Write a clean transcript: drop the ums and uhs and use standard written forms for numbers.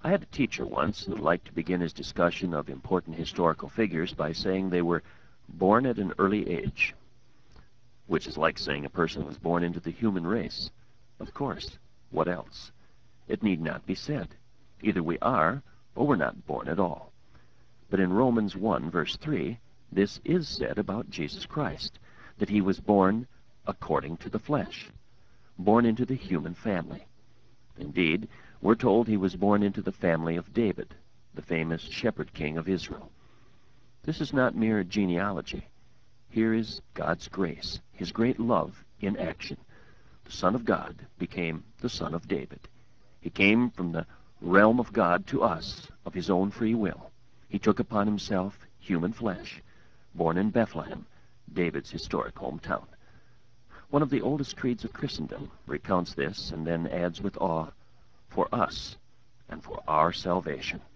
I had a teacher once who liked to begin his discussion of important historical figures by saying they were born at an early age, which is like saying a person was born into the human race. Of course, what else? It need not be said. Either we are, or we're not born at all. But in Romans 1, verse 3, this is said about Jesus Christ, that he was born according to the flesh, born into the human family. Indeed, we're told he was born into the family of David, the famous shepherd king of Israel. This is not mere genealogy. Here is God's grace, his great love in action. The Son of God became the Son of David. He came from the realm of God to us of his own free will. He took upon himself human flesh, born in Bethlehem, David's historic hometown. One of the oldest creeds of Christendom recounts this and then adds with awe, for us and for our salvation.